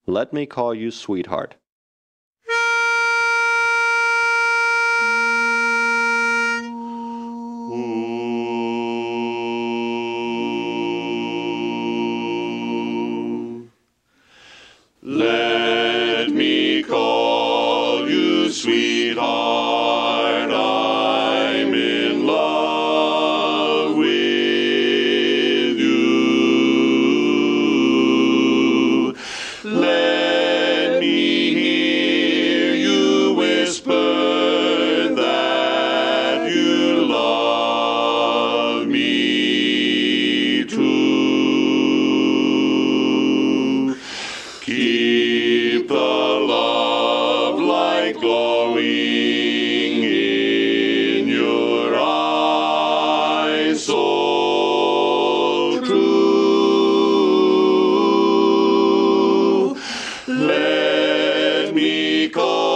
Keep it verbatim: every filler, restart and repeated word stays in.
Let me call you sweetheart. Let me call you sweetheart, I'm in love with you. Let me hear you whisper that you love me too. Keep the love light glowing in your eyes so true. Let me call